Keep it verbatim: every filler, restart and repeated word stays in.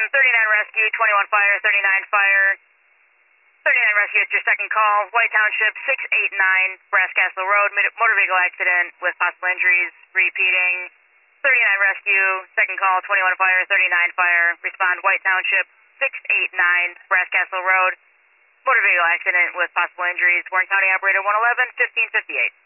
thirty-nine rescue, twenty-one fire, thirty-nine fire. thirty-nine rescue, it's your second call. White Township, six eighty-nine Brass Castle Road, motor vehicle accident with possible injuries. Repeating. thirty-nine rescue, second call, twenty-one fire, thirty-nine fire. Respond White Township, six eighty-nine Brass Castle Road, motor vehicle accident with possible injuries. Warren County operator one eleven, fifteen fifty-eight.